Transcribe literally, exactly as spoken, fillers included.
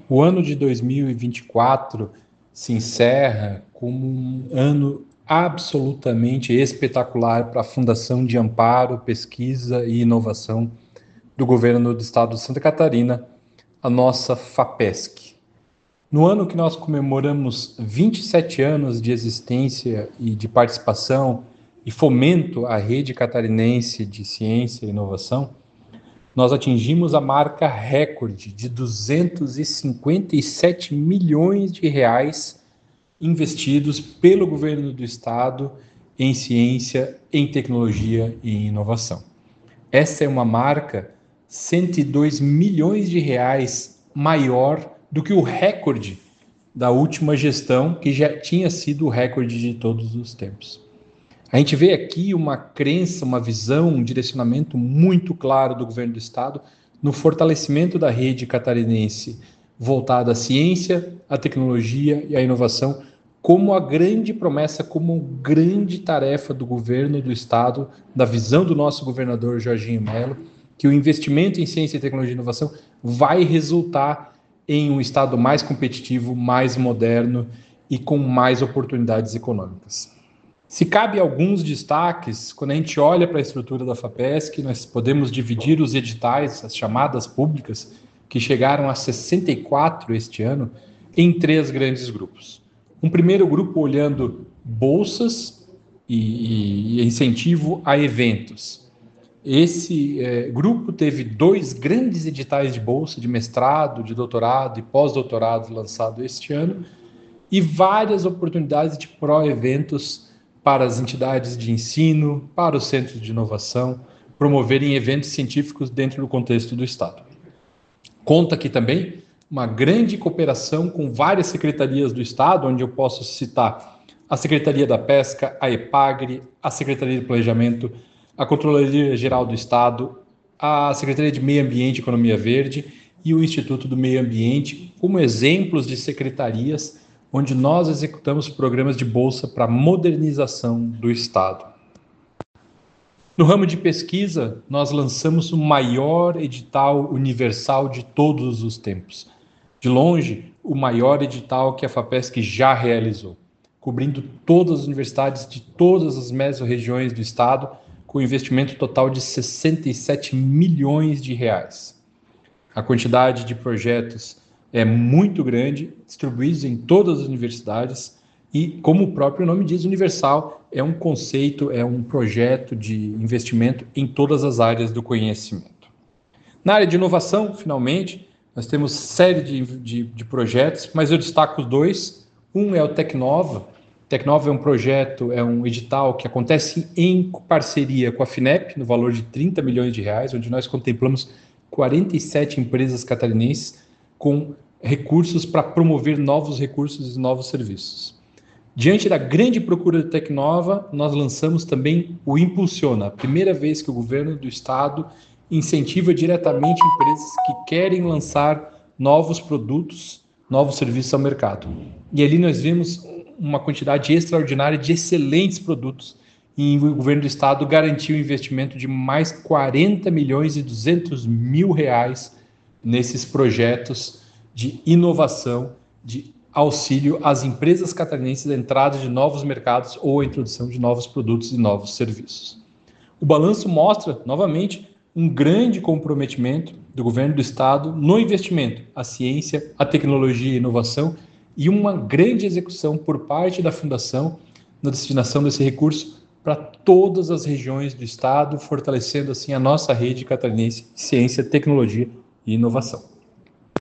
O ano de dois mil e vinte e quatro se encerra como um ano absolutamente espetacular para a Fundação de Amparo, Pesquisa e Inovação do Governo do Estado de Santa Catarina, a nossa FAPESC. No ano que nós comemoramos vinte e sete anos de existência e de participação e fomento à rede catarinense de ciência e inovação, nós atingimos a marca recorde de duzentos e cinquenta e sete milhões de reais investidos pelo governo do estado em ciência, em tecnologia e em inovação. Essa é uma marca cento e dois milhões de reais maior do que o recorde da última gestão, que já tinha sido o recorde de todos os tempos. A gente vê aqui uma crença, uma visão, um direcionamento muito claro do governo do estado no fortalecimento da rede catarinense voltada à ciência, à tecnologia e à inovação como a grande promessa, como grande tarefa do governo do estado, da visão do nosso governador Jorginho Melo, que o investimento em ciência, tecnologia e inovação vai resultar em um estado mais competitivo, mais moderno e com mais oportunidades econômicas. Se cabe alguns destaques, quando a gente olha para a estrutura da FAPESC, nós podemos dividir os editais, as chamadas públicas, que chegaram a sessenta e quatro este ano, em três grandes grupos. Um primeiro grupo olhando bolsas e, e incentivo a eventos. Esse é, grupo teve dois grandes editais de bolsa, de mestrado, de doutorado e pós-doutorado lançado este ano, e várias oportunidades de pró-eventos para as entidades de ensino, para os centros de inovação, promoverem eventos científicos dentro do contexto do Estado. Conta aqui também uma grande cooperação com várias secretarias do Estado, onde eu posso citar a Secretaria da Pesca, a EPAGRE, a Secretaria de Planejamento, a Controladoria Geral do Estado, a Secretaria de Meio Ambiente e Economia Verde e o Instituto do Meio Ambiente, como exemplos de secretarias onde nós executamos programas de bolsa para modernização do Estado. No ramo de pesquisa, nós lançamos o maior edital universal de todos os tempos. De longe, o maior edital que a FAPESC já realizou, cobrindo todas as universidades de todas as mesorregiões do Estado, com investimento total de sessenta e sete milhões de reais. A quantidade de projetos é muito grande, distribuídos em todas as universidades e, como o próprio nome diz, universal, é um conceito, é um projeto de investimento em todas as áreas do conhecimento. Na área de inovação, finalmente, nós temos série de, de, de projetos, mas eu destaco dois. Um é o Tecnova. Tecnova é um projeto, é um edital que acontece em parceria com a FINEP, no valor de trinta milhões de reais, onde nós contemplamos quarenta e sete empresas catarinenses com recursos para promover novos recursos e novos serviços. Diante da grande procura de Tecnova, nós lançamos também o Impulsiona, a primeira vez que o governo do estado incentiva diretamente empresas que querem lançar novos produtos, novos serviços ao mercado. E ali nós vemos uma quantidade extraordinária de excelentes produtos e o governo do estado garantiu um investimento de mais quarenta milhões e duzentos mil reais nesses projetos de inovação, de auxílio às empresas catarinenses da entrada de novos mercados ou a introdução de novos produtos e novos serviços. O balanço mostra, novamente, um grande comprometimento do governo do estado no investimento, a ciência, a tecnologia e inovação e uma grande execução por parte da Fundação na destinação desse recurso para todas as regiões do estado, fortalecendo assim a nossa rede catarinense de ciência, tecnologia e inovação.